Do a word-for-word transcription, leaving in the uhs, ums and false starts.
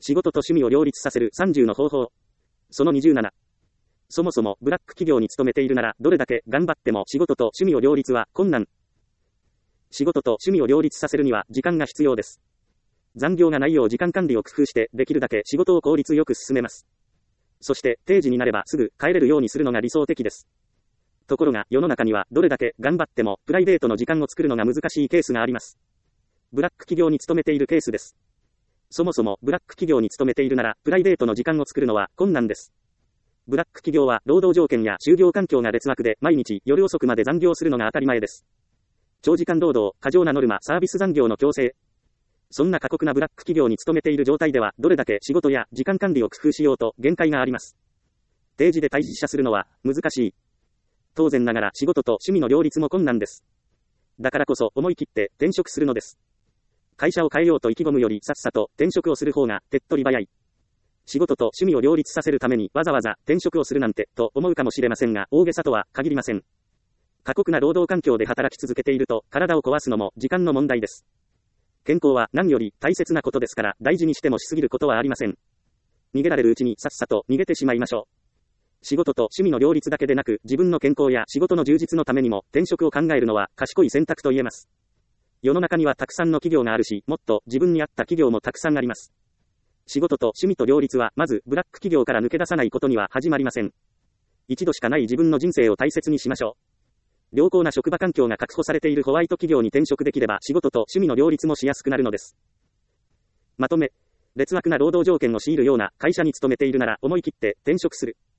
仕事と趣味を両立させるさんじゅうの方法。そのにじゅうなな。そもそもブラック企業に勤めているならどれだけ頑張っても仕事と趣味を両立は困難。仕事と趣味を両立させるには時間が必要です。残業がないよう時間管理を工夫してできるだけ仕事を効率よく進めます。そして定時になればすぐ帰れるようにするのが理想的です。ところが世の中にはどれだけ頑張ってもプライベートの時間を作るのが難しいケースがあります。ブラック企業に勤めているケースです。そもそもブラック企業に勤めているならプライベートの時間を作るのは困難です。ブラック企業は労働条件や就業環境が劣悪で毎日夜遅くまで残業するのが当たり前です。長時間労働、過剰なノルマ、サービス残業の強制。そんな過酷なブラック企業に勤めている状態ではどれだけ仕事や時間管理を工夫しようと限界があります。定時で退社するのは難しい。当然ながら仕事と趣味の両立も困難です。だからこそ思い切って転職するのです。会社を変えようと意気込むよりさっさと転職をする方が手っ取り早い。仕事と趣味を両立させるためにわざわざ転職をするなんてと思うかもしれませんが大げさとは限りません。過酷な労働環境で働き続けていると体を壊すのも時間の問題です。健康は何より大切なことですから大事にしてもしすぎることはありません。逃げられるうちにさっさと逃げてしまいましょう。仕事と趣味の両立だけでなく自分の健康や仕事の充実のためにも転職を考えるのは賢い選択と言えます。世の中にはたくさんの企業があるし、もっと自分に合った企業もたくさんあります。仕事と趣味と両立はまずブラック企業から抜け出さないことには始まりません。一度しかない自分の人生を大切にしましょう。良好な職場環境が確保されているホワイト企業に転職できれば仕事と趣味の両立もしやすくなるのです。まとめ、劣悪な労働条件を強いるような会社に勤めているなら思い切って転職する。